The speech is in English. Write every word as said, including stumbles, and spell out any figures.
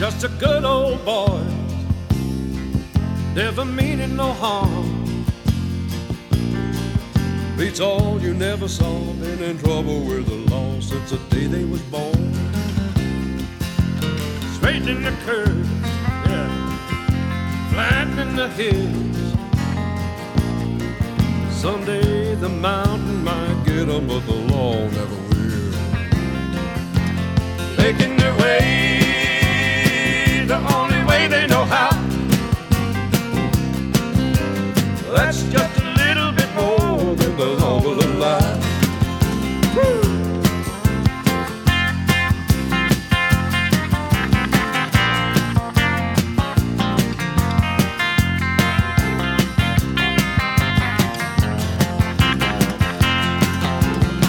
just a good old boy, never meaning no harm. Beats all you never saw, been in trouble with the law since the day they was born. Straightening the curves, yeah, flattening the hills. Someday the mountain might get 'em, but the law never